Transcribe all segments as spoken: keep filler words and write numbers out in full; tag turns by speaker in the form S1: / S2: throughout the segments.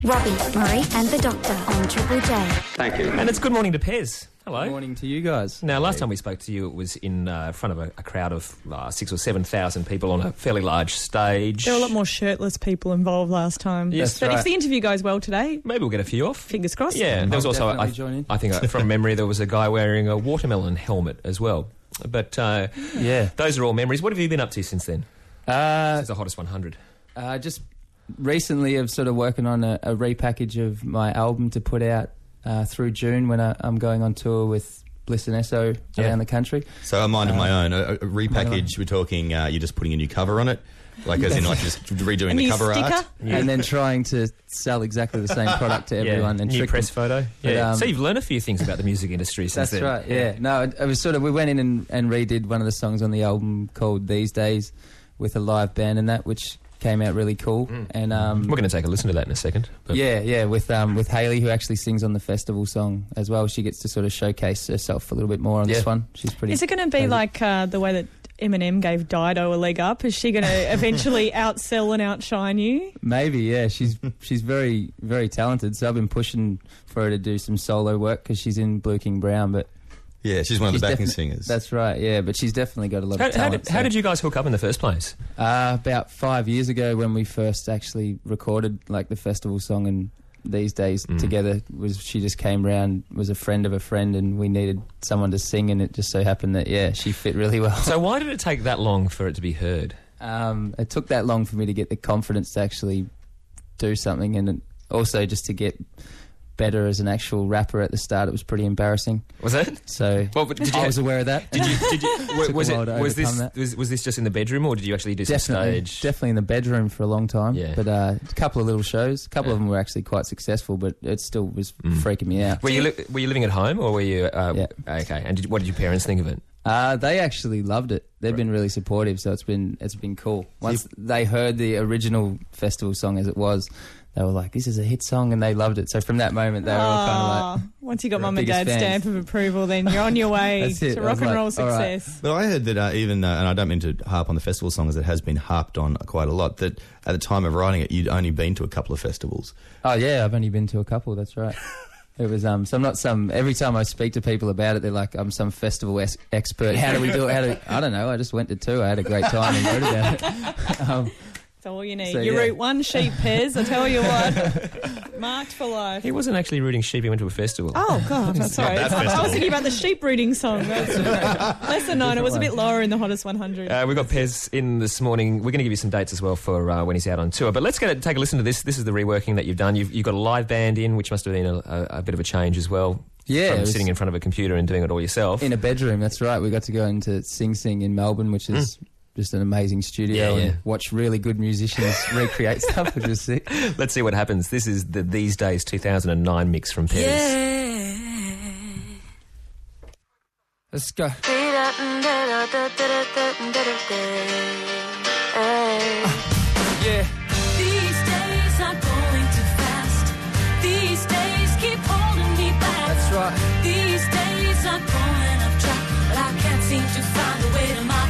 S1: Robbie, Murray and the Doctor on Triple J.
S2: Thank you.
S3: And it's good morning to Pez. Hello.
S4: Good morning to you guys.
S3: Now, last time we spoke to you, it was in uh, front of a, a crowd of uh, six or seven thousand people on a fairly large stage.
S5: There were a lot more shirtless people involved last time.
S3: Yes,
S5: but
S3: right.
S5: if the interview goes well today,
S3: maybe we'll get a few off.
S5: fingers crossed.
S3: Yeah, there was
S4: I'll
S3: also, I,
S4: definitely join in.
S3: I think uh, from memory, there was a guy wearing a watermelon helmet as well. But uh,
S4: Yeah.
S3: those are all memories. What have you been up to since then?
S4: Uh,
S3: Since the Hottest one hundred.
S4: uh, just recently, I'm sort of working on a, a repackage of my album to put out uh, through June when I, I'm going on tour with Bliss and Esso
S3: Yeah.
S4: around the country.
S6: So a mind of my
S4: Uh,
S6: own. A, a repackage, we're talking, uh, you're just putting a new cover on it? Like as in like just redoing
S5: A
S6: the
S5: new
S6: cover
S5: sticker?
S6: art?
S4: And then trying to sell exactly the same product to everyone.
S3: yeah,
S4: and
S3: new
S4: trick
S3: press
S4: them.
S3: photo.
S4: But,
S3: Yeah.
S4: um,
S3: so you've learned a few things about the music industry since
S4: That's
S3: then.
S4: right, yeah. No, it, it was sort of, we went in and, and redid one of the songs on the album called These Days with a live band and that, which came out really cool.
S3: Mm.
S4: And um,
S3: We're going to take a listen to that in a second. But
S4: Yeah, yeah, with um, with Hayley, who actually sings on the festival song as well. She gets to sort of showcase herself a little bit more on
S3: Yeah.
S4: this one. She's pretty.
S5: Is it going to be
S4: crazy.
S5: like uh, the way that Eminem gave Dido a leg up? Is she going to eventually outsell and outshine you?
S4: Maybe, yeah. She's she's very very talented. So I've been pushing for her to do some solo work because she's in Blue King Brown. But
S6: Yeah, she's one of
S4: she's
S6: the backing
S4: defi-
S6: singers.
S4: That's right, yeah. But she's definitely got a lot
S3: how,
S4: of
S3: how,
S4: talent.
S3: did, how
S4: so-
S3: did you guys hook up in the first place?
S4: Uh, about five years ago, when we first actually recorded like the festival song and These Days
S3: Mm.
S4: together, was she just came round, was a friend of a friend, and we needed someone to sing, and it just so happened that yeah, she fit really well.
S3: So why did it take that long for it to be heard?
S4: Um, it took that long for me to get the confidence to actually do something, and also just to get better as an actual rapper. At the start, it was pretty embarrassing.
S3: Was it?
S4: So
S3: Well, but did you
S4: I was aware of that.
S3: Did you? Did you?
S4: Took a
S3: was it?
S4: while to
S3: Was this?
S4: overcome that.
S3: Was, was this just in the bedroom, or did you actually do some
S4: Definitely,
S3: stage?
S4: definitely in the bedroom for a long time.
S3: Yeah.
S4: But uh, a couple of little shows. A couple
S3: Yeah.
S4: of them were actually quite successful, but it still was
S3: Mm.
S4: freaking me out.
S3: Were you li- Were you living at home, or were you? Uh,
S4: Yeah.
S3: Okay. And did, what did your parents think of it?
S4: Uh, they actually loved it. They've
S3: Right.
S4: been really supportive, so it's been it's been cool. Once they heard the original festival song as it was, they were like, "This is a hit song," and they loved it. So from that moment, they were all kind of
S5: Aw,
S4: like,
S5: once you got
S4: You're our
S5: mum and
S4: biggest
S5: dad's
S4: fans.
S5: stamp of approval, then you're on your way
S4: That's it.
S5: to
S4: I
S5: rock
S4: was
S5: and
S4: like,
S5: roll
S4: all right.
S5: success.
S6: But I heard that uh, even, uh, and I don't mean to harp on the festival song as it has been harped on quite a lot, that at the time of writing it, you'd only been to a couple of festivals.
S4: "Oh yeah, I've only been to a couple." That's right. It was um. So I'm not some. Every time I speak to people about it, they're like, "I'm some festival es- expert." How do we do it? How do I don't know. I just went to two. I had a great time and wrote about it. Um,
S5: That's all you need.
S4: So,
S5: you
S4: yeah.
S5: root one sheep, Pez. I tell you what, marked for life.
S3: He wasn't actually rooting sheep. He went to a festival.
S5: Oh God, that's sorry.
S6: that
S5: I
S6: festival.
S5: was thinking about the sheep rooting song. That's lesser known. It was a bit lower in the Hottest one hundred.
S3: Uh, we've got Pez in this morning. We're going to give you some dates as well for uh, when he's out on tour. But let's get a, take a listen to this. This is the reworking that you've done. You've, you've got a live band in, which must have been a, a, a bit of a change as well.
S4: Yeah,
S3: from
S4: it was-
S3: sitting in front of a computer and doing it all yourself.
S4: In a bedroom, that's right. We got to go into Sing Sing in Melbourne, which is just an amazing studio,
S3: Yeah, yeah.
S4: and watch really good musicians recreate stuff, which was sick.
S3: Let's see what happens. This is the These Days two thousand nine mix from Pez.
S4: Let's go. Yeah.
S7: These days are going too fast. These days keep holding me back.
S4: That's right.
S7: These days are going off track, but I can't seem to find a way to my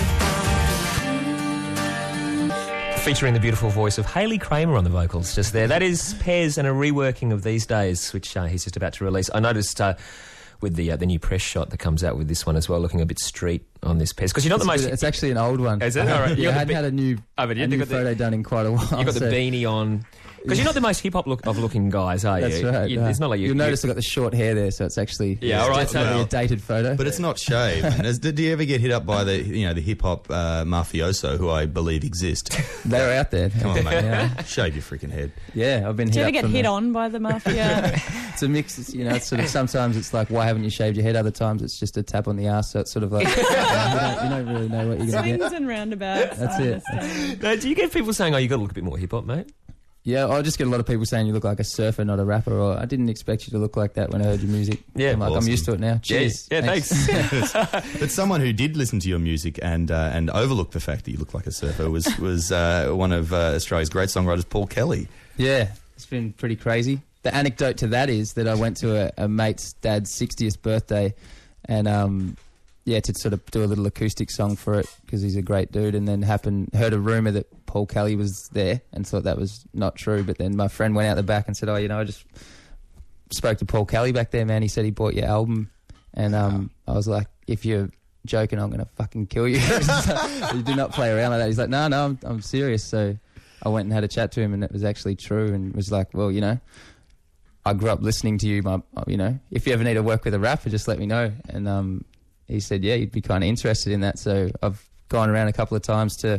S7: peace of mind.
S3: Featuring the beautiful voice of Hayley Kramer on the vocals just there. That is Pez and a reworking of These Days, which uh, he's just about to release. I noticed uh, with the uh, the new press shot that comes out with this one as well, looking a bit street on this Pez. Because you're not the
S4: It's,
S3: most...
S4: it's actually an old one.
S3: Is it? All right. You
S4: Yeah, I
S3: got
S4: hadn't
S3: the
S4: had a new,
S3: Oh, but you
S4: a new
S3: got the-
S4: photo done in quite a while.
S3: You've got the
S4: so-
S3: beanie on. Because you're not the most hip-hop look of looking guys, are you?
S4: That's right.
S3: You,
S4: no.
S3: It's not like you...
S4: You'll
S3: you-
S4: notice I've got the short hair there, so it's actually
S3: Yeah, all right,
S4: it's definitely
S6: so-
S4: a dated photo.
S6: But it's not shaved. And as- Did you ever get hit up by the, you know, the hip hop uh, mafioso who I believe exist?
S4: They're out there.
S6: Come on, mate.
S4: Yeah,
S6: Shave your freaking head.
S4: yeah I've been
S5: Do
S4: hit
S5: you ever
S4: up
S5: get
S4: from
S5: hit
S4: the-
S5: on by the mafia?
S4: It's a mix. It's, you know, it's sort of sometimes it's like, why haven't you shaved your head? Other times it's just a tap on the ass. So it's sort of like you, don't, you don't really know what you're going to
S5: Swings
S4: get.
S5: and roundabouts.
S4: That's
S5: I
S4: it.
S5: understand.
S3: No, do you get people saying, oh, you got to look a bit more hip-hop, mate?
S4: Yeah, I just get a lot of people saying you look like a surfer, not a rapper. Or I didn't expect you to look like that when I heard your music.
S3: Yeah,
S4: I'm like,
S6: awesome.
S4: I'm used to it now. Cheers.
S3: Yeah, yeah, thanks.
S6: But someone who did listen to your music and uh, and overlooked the fact that you look like a surfer was was uh, one of uh, Australia's great songwriters, Paul Kelly.
S4: Yeah, it's been pretty crazy. The anecdote to that is that I went to a, a mate's dad's sixtieth birthday, and um, yeah, to sort of do a little acoustic song for it because he's a great dude. And then happened heard a rumor that Paul Kelly was there and thought that was not true. But then my friend went out the back and said, "Oh, you know, I just spoke to Paul Kelly back there, man. He said he bought your album." And um, I was like, "If you're joking, I'm gonna fucking kill you." You do not play around like that. He's like, "No, no, I'm, I'm serious." So I went and had a chat to him, and it was actually true. And was like, "Well, you know, I grew up listening to you. My, you know, if you ever need to work with a rapper, just let me know." And um, he said, "Yeah, you'd be kind of interested in that." So I've gone around a couple of times to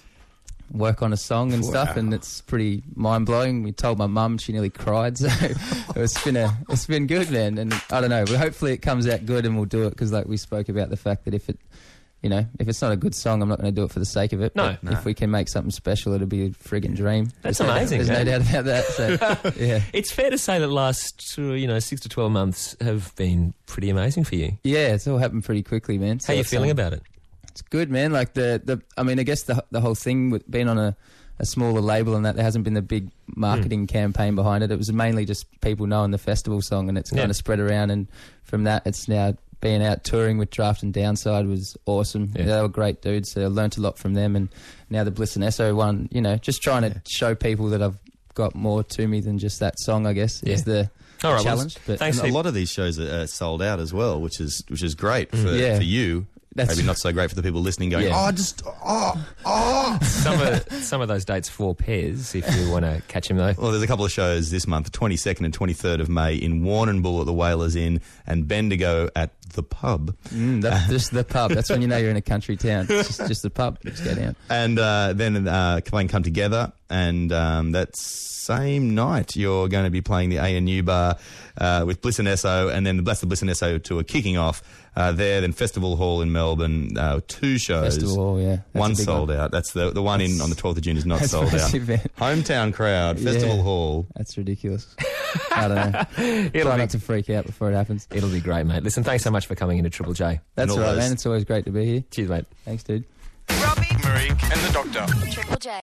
S4: work on a song and
S6: Wow.
S4: stuff, and it's pretty mind blowing. We told my mum, she nearly cried. So it's been a, it's been good, man. And I don't know, but hopefully it comes out good, and we'll do it because, like we spoke about the fact that if it, you know, if it's not a good song, I'm not going to do it for the sake of it.
S3: No.
S4: But if we can make something special, it'll be a friggin' dream.
S3: That's
S4: There's no-
S3: amazing,
S4: There's no
S3: man.
S4: doubt about that. So yeah,
S3: It's fair to say that last, uh, you know, six to twelve months have been pretty amazing for you.
S4: yeah, it's all happened pretty quickly, man. So
S3: How are you
S4: it's,
S3: feeling
S4: um,
S3: about it?
S4: It's good, man. Like the, the I mean, I guess the the whole thing with being on a, a smaller label and that there hasn't been the big marketing campaign behind it. It was mainly just people knowing the festival song, and it's
S3: Yeah.
S4: kind of spread around. And from that, it's now being out touring with Draft and Downside was awesome.
S3: Yeah.
S4: They were great dudes. So I learnt a lot from them. And now the Bliss and Esso one, you know, just trying to show people that I've got more to me than just that song, I guess,
S3: Yeah.
S4: is the
S3: All right, well,
S4: challenge. But
S3: thanks.
S6: And a lot of these shows are uh, sold out as well, which is which is great for,
S4: Yeah.
S6: for you.
S4: That's-
S6: Maybe not so great for the people listening going,
S4: Yeah.
S6: oh, just, oh, oh.
S3: Some of some of those dates for Pez, if you want to catch him though.
S6: Well, there's a couple of shows this month, twenty-second and twenty-third of May in Warrnambool at the Whalers Inn and Bendigo at the Pub.
S4: Mm, that's just the pub. That's when you know you're in a country town. It's just, just the pub. Just go down.
S6: And uh, then uh, playing Come Together, and um, that same night you're going to be playing the A N U Bar uh, with Bliss and Esso, and then the Bless the Bliss and Esso tour kicking off uh, there. Then Festival Hall in Melbourne, uh, two shows.
S4: Festival Hall, yeah. That's
S6: one
S4: a big
S6: sold
S4: one.
S6: out. That's the the one in on the twelfth of June is not
S4: That's
S6: sold out.
S4: massive, man.
S6: Hometown crowd, Festival
S4: Yeah.
S6: Hall.
S4: That's ridiculous. I don't know.
S3: It'll
S4: Try
S3: be,
S4: not to freak out before it happens.
S3: it'll be great, mate. Listen, thanks so much for coming into Triple J.
S4: That's
S6: all
S4: all right,
S6: those-
S4: man. It's always great to be here.
S3: Cheers, mate.
S4: Thanks, dude.
S2: Robbie, Marie, and the Doctor.
S1: Triple J.